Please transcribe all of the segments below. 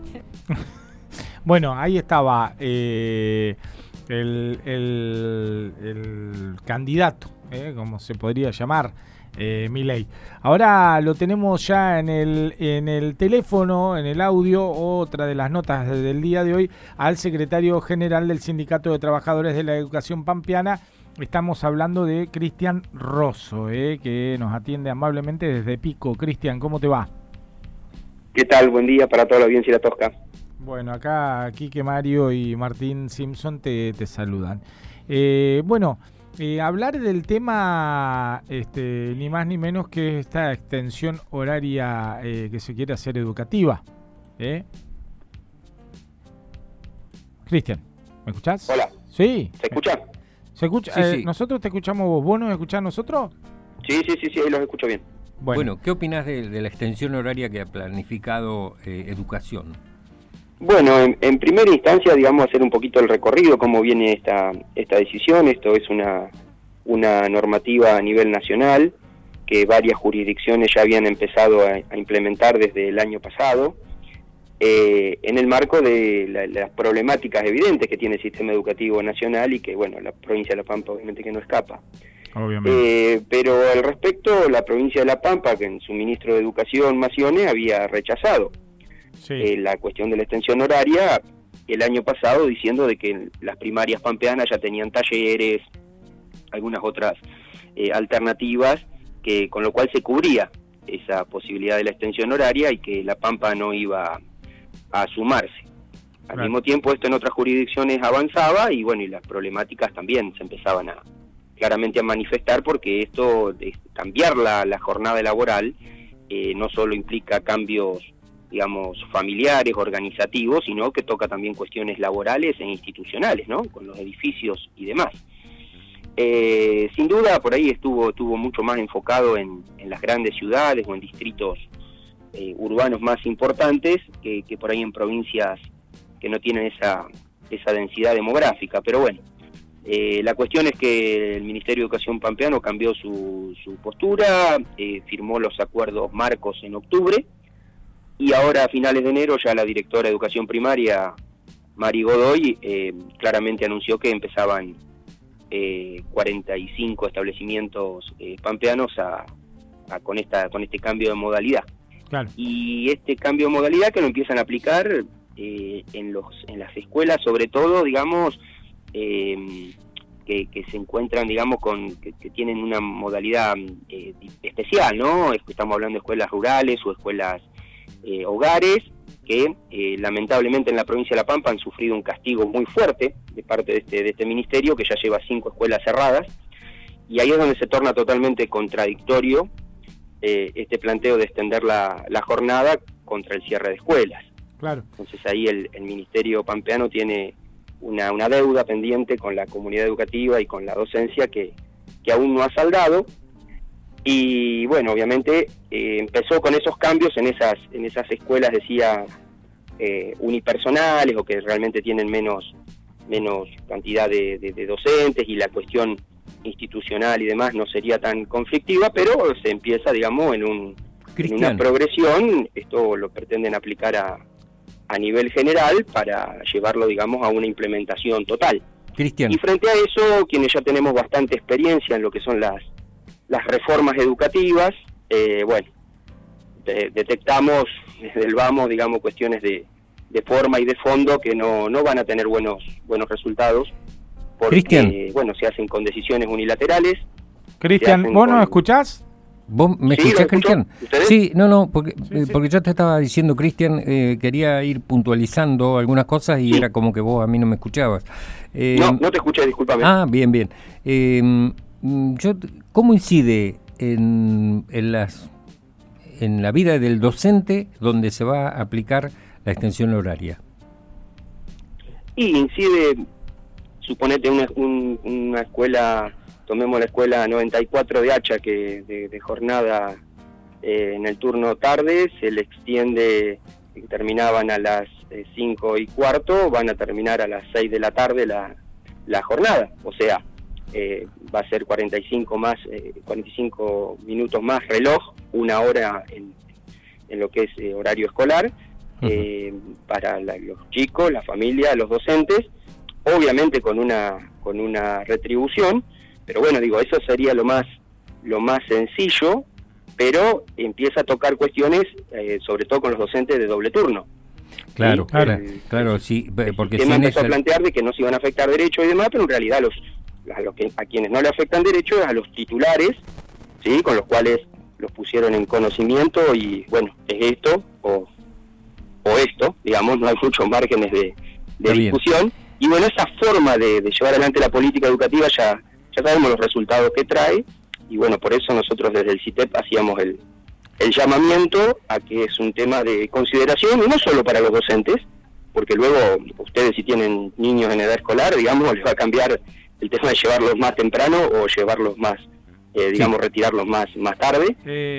Bueno, ahí estaba el candidato, como se podría llamar, Milei. Ahora lo tenemos ya en el teléfono, en el audio, otra de las notas del día de hoy, al secretario general del Sindicato de Trabajadores de la Educación Pampeana. Estamos hablando de Cristian Rosso, que nos atiende amablemente desde Pico. Cristian, ¿cómo te va? ¿Qué tal? Buen día para toda la audiencia de La Tosca. Bueno, acá Quique Mario y Martín Simpson te saludan. Hablar del tema, ni más ni menos que esta extensión horaria que se quiere hacer educativa. Cristian, ¿me escuchás? Hola. Sí. ¿Se escucha? ¿Se escucha? Sí. ¿Nosotros te escuchamos vos? ¿Vos nos escuchás nosotros? Sí, ahí los escucho bien. Bueno, ¿qué opinás de la extensión horaria que ha planificado Educación? Bueno, en primera instancia, digamos, hacer un poquito el recorrido, cómo viene esta decisión. Esto es una normativa a nivel nacional que varias jurisdicciones ya habían empezado a implementar desde el año pasado, en el marco de las problemáticas evidentes que tiene el sistema educativo nacional y que, bueno, la provincia de La Pampa obviamente que no escapa. Obviamente. Pero al respecto, la provincia de La Pampa, que en su ministro de Educación, Macione, había rechazado la cuestión de la extensión horaria el año pasado, diciendo de que las primarias pampeanas ya tenían talleres, algunas otras alternativas, con lo cual se cubría esa posibilidad de la extensión horaria y que La Pampa no iba a sumarse. Al mismo tiempo, esto en otras jurisdicciones avanzaba y bueno, y las problemáticas también se empezaban claramente a manifestar, porque esto de cambiar la jornada laboral no solo implica cambios, digamos, familiares, organizativos, sino que toca también cuestiones laborales e institucionales, ¿no? Con los edificios y demás. Sin duda, por ahí estuvo mucho más enfocado en las grandes ciudades o en distritos urbanos más importantes que por ahí en provincias que no tienen esa densidad demográfica. Pero bueno, la cuestión es que el Ministerio de Educación pampeano cambió su postura, firmó los acuerdos marcos en octubre, y ahora a finales de enero ya la directora de Educación Primaria, Mari Godoy, claramente anunció que empezaban 45 establecimientos pampeanos con este cambio de modalidad. Claro. Y este cambio de modalidad que lo empiezan a aplicar en las escuelas, sobre todo, digamos, que se encuentran, digamos, que tienen una modalidad especial, ¿no? Estamos hablando de escuelas rurales o escuelas hogares, que lamentablemente en la provincia de La Pampa han sufrido un castigo muy fuerte de parte de este ministerio, que ya lleva 5 escuelas cerradas, y ahí es donde se torna totalmente contradictorio este planteo de extender la jornada contra el cierre de escuelas. Claro. Entonces ahí el ministerio pampeano tiene una deuda pendiente con la comunidad educativa y con la docencia que aún no ha saldado. Y bueno, obviamente empezó con esos cambios en esas escuelas, decía, unipersonales, o que realmente tienen menos cantidad de docentes, y la cuestión institucional y demás no sería tan conflictiva, pero se empieza, digamos, en una progresión. Esto lo pretenden aplicar a nivel general para llevarlo, digamos, a una implementación total. Cristian. Y frente a eso, quienes ya tenemos bastante experiencia en lo que son las reformas educativas, detectamos desde el vamos, digamos, cuestiones de forma y de fondo que no van a tener buenos resultados, porque, bueno, se hacen con decisiones unilaterales. Cristian, ¿vos nos escuchás? ¿Vos me escuchás, Cristian? ¿Ustedes? Sí, porque yo te estaba diciendo, Cristian, quería ir puntualizando algunas cosas y era como que vos a mí no me escuchabas. No te escuché, discúlpame. Ah, bien. ¿Cómo incide en la vida del docente donde se va a aplicar la extensión horaria? Y incide, suponete una escuela, tomemos la escuela 94 de Hacha, que de jornada en el turno tarde se le extiende, terminaban a las 5:15, van a terminar a las 6 de la tarde la jornada, o sea, va a ser 45 minutos más reloj, 1 hora en lo que es horario escolar, para los chicos, la familia, los docentes, obviamente con una retribución, pero bueno, digo, eso sería lo más sencillo, pero empieza a tocar cuestiones, sobre todo con los docentes de doble turno. Claro, ¿sí? claro, sí, porque el tema empezó a plantear de que no se iban a afectar derechos y demás, pero en realidad a quienes no le afectan derechos es a los titulares, sí, con los cuales los pusieron en conocimiento y bueno, es esto o esto, digamos, no hay muchos márgenes de discusión. Y bueno, esa forma de llevar adelante la política educativa ya sabemos los resultados que trae, y bueno, por eso nosotros desde el CITEP hacíamos el llamamiento a que es un tema de consideración, y no solo para los docentes, porque luego ustedes, si tienen niños en edad escolar, digamos, les va a cambiar el tema de llevarlos más temprano o llevarlos más, digamos, retirarlos más tarde,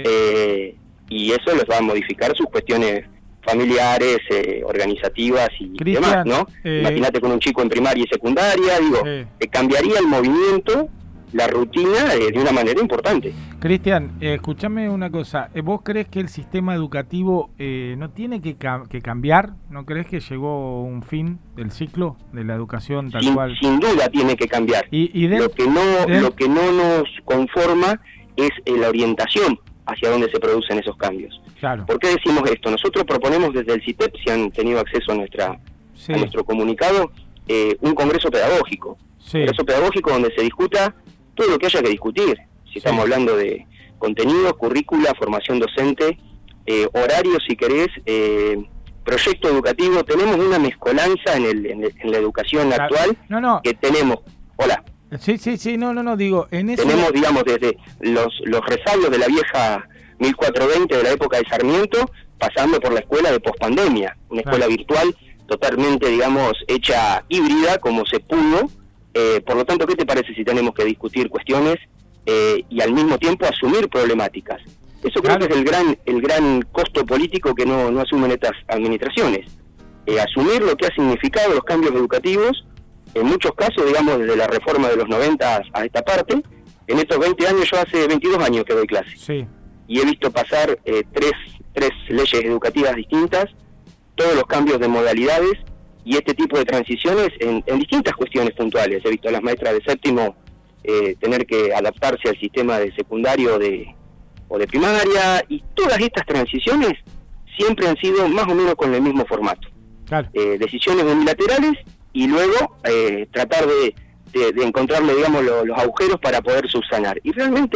y eso les va a modificar sus cuestiones familiares, organizativas y Cristian, demás, ¿no? Imagínate con un chico en primaria y secundaria, digo, cambiaría el movimiento, la rutina de una manera importante. Cristian, escúchame una cosa, ¿vos crees que el sistema educativo no tiene que cambiar? ¿No crees que llegó un fin del ciclo de la educación tal cual? Sin duda tiene que cambiar. Lo que no nos conforma es la orientación hacia dónde se producen esos cambios. Claro. ¿Por qué decimos esto? Nosotros proponemos desde el CITEP, si han tenido acceso a nuestro comunicado, un congreso pedagógico. Congreso pedagógico donde se discuta todo lo que haya que discutir. Si estamos hablando de contenidos, currícula, formación docente, horarios, si querés, proyecto educativo. Tenemos una mezcolanza en la educación actual que tenemos... Hola. Sí, no, digo, en eso... Tenemos, digamos, desde los resabios de la vieja 1420 de la época de Sarmiento, pasando por la escuela de pospandemia, una escuela virtual totalmente, digamos, hecha híbrida como se pudo. Por lo tanto, ¿qué te parece si tenemos que discutir cuestiones y al mismo tiempo asumir problemáticas? Eso creo que es el gran costo político que no asumen estas administraciones. Asumir lo que ha significado los cambios educativos, en muchos casos, digamos, desde la reforma de los 90 a esta parte. En estos 20 años, yo hace 22 años que doy clase. Sí. Y he visto pasar tres leyes educativas distintas, todos los cambios de modalidades y este tipo de transiciones en distintas cuestiones puntuales. He visto a las maestras de séptimo tener que adaptarse al sistema de secundario o de primaria, y todas estas transiciones siempre han sido más o menos con el mismo formato. Claro. Decisiones unilaterales y luego tratar de encontrarle, digamos, los agujeros para poder subsanar. Y realmente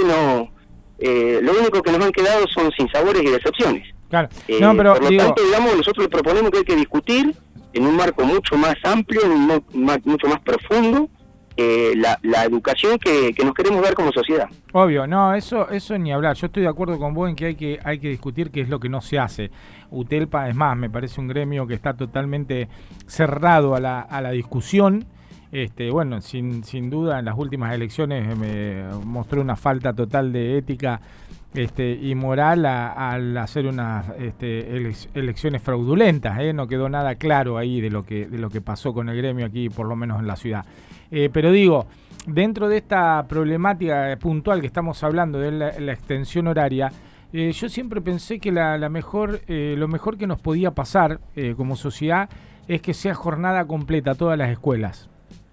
lo único que nos han quedado son sinsabores y decepciones. Claro. Pero, por lo tanto, digamos, nosotros le proponemos que hay que discutir en un marco mucho más amplio, mucho más profundo, la educación que nos queremos dar como sociedad. Obvio, no, eso ni hablar. Yo estoy de acuerdo con vos en que hay que discutir qué es lo que no se hace. UTELPA, es más, me parece un gremio que está totalmente cerrado a la discusión. Bueno, sin duda, en las últimas elecciones me mostró una falta total de ética y moral al hacer unas elecciones fraudulentas. No quedó nada claro ahí de lo que pasó con el gremio aquí, por lo menos en la ciudad. Pero digo, dentro de esta problemática puntual que estamos hablando de la extensión horaria, yo siempre pensé que lo mejor que nos podía pasar como sociedad es que sea jornada completa todas las escuelas.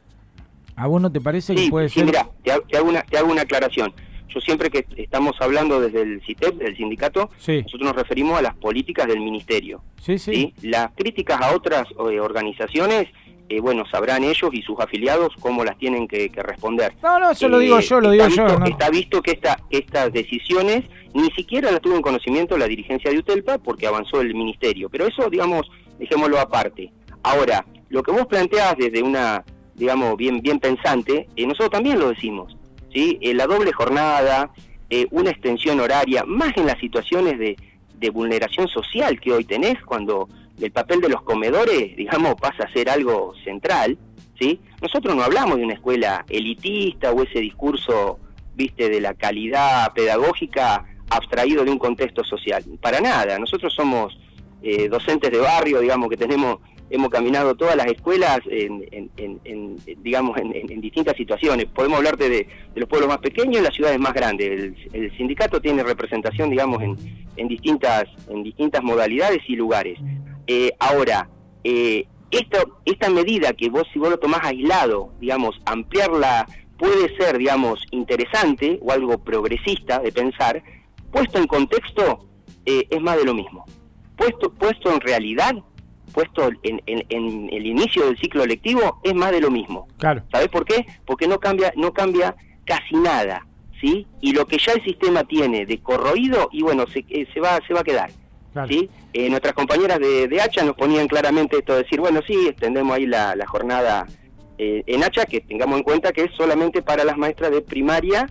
¿A vos no te parece que puede ser? Mira, te hago una aclaración. Yo siempre que estamos hablando desde el CITEP, del sindicato, nosotros nos referimos a las políticas del ministerio. Sí. Las críticas a otras organizaciones, bueno, sabrán ellos y sus afiliados cómo las tienen que responder. No, eso lo digo yo. ¿No? Está visto que estas decisiones ni siquiera las tuvo en conocimiento la dirigencia de UTELPA porque avanzó el ministerio. Pero eso, digamos, dejémoslo aparte. Ahora, lo que vos planteás desde una, digamos, bien pensante, nosotros también lo decimos. ¿Sí? La doble jornada, una extensión horaria, más en las situaciones de vulneración social que hoy tenés, cuando el papel de los comedores, digamos, pasa a ser algo central, ¿sí? Nosotros no hablamos de una escuela elitista o ese discurso, viste, de la calidad pedagógica abstraído de un contexto social, para nada. Nosotros somos docentes de barrio, digamos, que hemos caminado todas las escuelas digamos, en distintas situaciones. Podemos hablarte de los pueblos más pequeños y las ciudades más grandes. El sindicato tiene representación, digamos, en distintas modalidades y lugares. Ahora, esta medida que si vos lo tomás aislado, digamos, ampliarla puede ser, digamos, interesante o algo progresista de pensar, puesto en contexto, es más de lo mismo. Puesto en realidad, puesto en el inicio del ciclo lectivo, es más de lo mismo. Claro. ¿Sabés por qué? Porque no cambia casi nada, ¿sí? Y lo que ya el sistema tiene de corroído, y bueno, se va a quedar. Claro. ¿Sí? Nuestras compañeras de Hacha nos ponían claramente esto de decir, bueno, sí, extendemos ahí la jornada en Hacha, que tengamos en cuenta que es solamente para las maestras de primaria,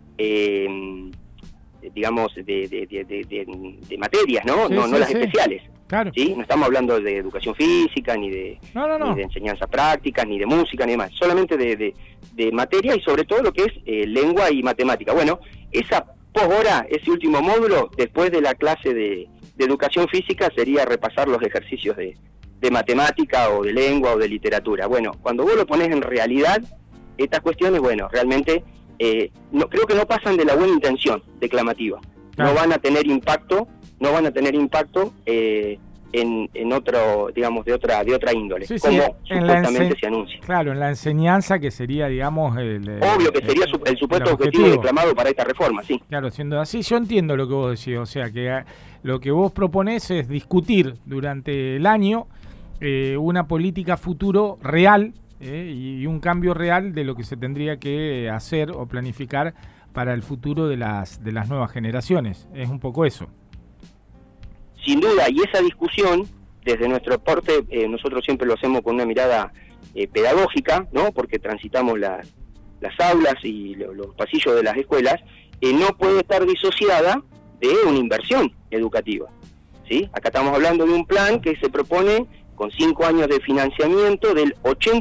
digamos, de materias, ¿no? Sí, no las especiales. Claro. ¿Sí? No estamos hablando de educación física, ni de enseñanza práctica, ni de música, ni demás. Solamente de materia y sobre todo lo que es lengua y matemática. Bueno, esa poshora, ese último módulo, después de la clase de educación física, sería repasar los ejercicios de matemática o de lengua o de literatura. Bueno, cuando vos lo pones en realidad, estas cuestiones, bueno, realmente creo que no pasan de la buena intención declamativa. Claro. No van a tener impacto en otro, digamos, de otra índole, sí, como supuestamente se anuncia. Claro, en la enseñanza que sería, digamos, obvio que sería el supuesto objetivo declamado para esta reforma, sí. Claro, siendo así, yo entiendo lo que vos decís, o sea, que lo que vos proponés es discutir durante el año una política futuro real y un cambio real de lo que se tendría que hacer o planificar para el futuro de las nuevas generaciones. Es un poco eso. Sin duda, y esa discusión, desde nuestro aporte, nosotros siempre lo hacemos con una mirada pedagógica, ¿no? Porque transitamos las aulas y los pasillos de las escuelas, no puede estar disociada de una inversión educativa, ¿sí? Acá estamos hablando de un plan que se propone con 5 años de financiamiento del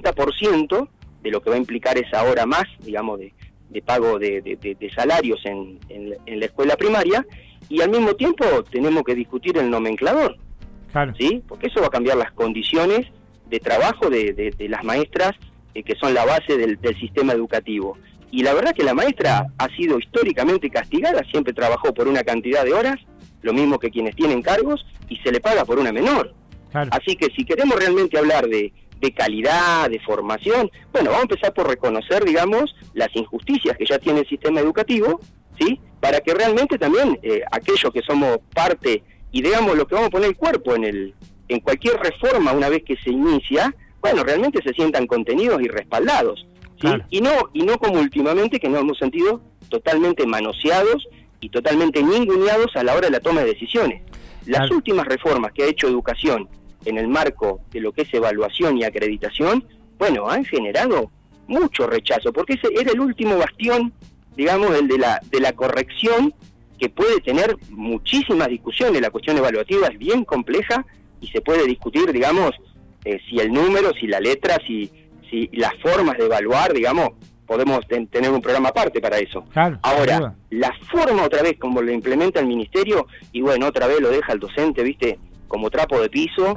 80% de lo que va a implicar esa hora más, digamos, de pago de salarios en la escuela primaria, y al mismo tiempo tenemos que discutir el nomenclador, claro. ¿Sí? Porque eso va a cambiar las condiciones de trabajo de las maestras, que son la base del sistema educativo. Y la verdad que la maestra ha sido históricamente castigada, siempre trabajó por una cantidad de horas, lo mismo que quienes tienen cargos, y se le paga por una menor. Claro. Así que si queremos realmente hablar de calidad, de formación, bueno, vamos a empezar por reconocer, digamos, las injusticias que ya tiene el sistema educativo, ¿sí? Para que realmente también aquellos que somos parte y digamos lo que vamos a poner el cuerpo en cualquier reforma una vez que se inicia, bueno, realmente se sientan contenidos y respaldados, ¿sí? Claro. Y no como últimamente, que nos hemos sentido totalmente manoseados y totalmente ninguneados a la hora de la toma de decisiones. Las últimas reformas que ha hecho educación en el marco de lo que es evaluación y acreditación, bueno, han generado mucho rechazo, porque ese era el último bastión, digamos, el de la corrección, que puede tener muchísimas discusiones. La cuestión evaluativa es bien compleja y se puede discutir, digamos, si el número, si la letra, si las formas de evaluar, digamos, podemos tener un programa aparte para eso. Claro, ahora, la forma otra vez como lo implementa el ministerio, y bueno, otra vez lo deja el docente, ¿viste?, como trapo de piso,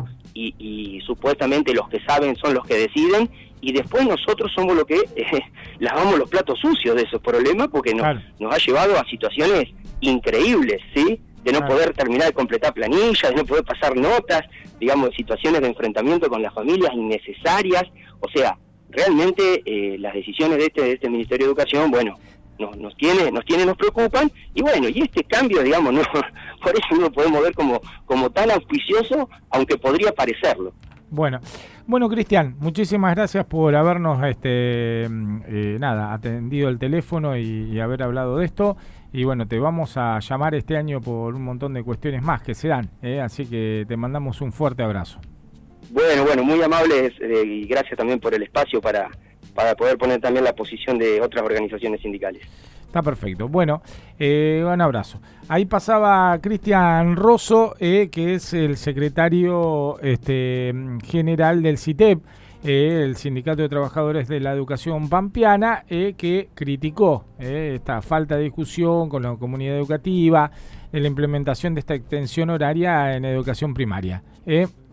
y supuestamente los que saben son los que deciden, y después nosotros somos los que lavamos los platos sucios de esos problemas, porque nos ha llevado a situaciones increíbles, ¿sí? De no poder terminar de completar planillas, de no poder pasar notas, digamos, situaciones de enfrentamiento con las familias innecesarias. O sea, realmente las decisiones de este Ministerio de Educación, bueno, nos preocupan, y bueno, y este cambio, digamos, no, por eso no lo podemos ver como tan auspicioso, aunque podría parecerlo. Bueno, Cristian, muchísimas gracias por habernos atendido el teléfono y haber hablado de esto. Y bueno, te vamos a llamar este año por un montón de cuestiones más que se dan, así que te mandamos un fuerte abrazo. Bueno, muy amables, y gracias también por el espacio para poder poner también la posición de otras organizaciones sindicales. Está perfecto. Bueno, un abrazo. Ahí pasaba Cristian Rosso, que es el secretario general del CITEP, el Sindicato de Trabajadores de la Educación Pampeana, que criticó esta falta de discusión con la comunidad educativa, en la implementación de esta extensión horaria en educación primaria.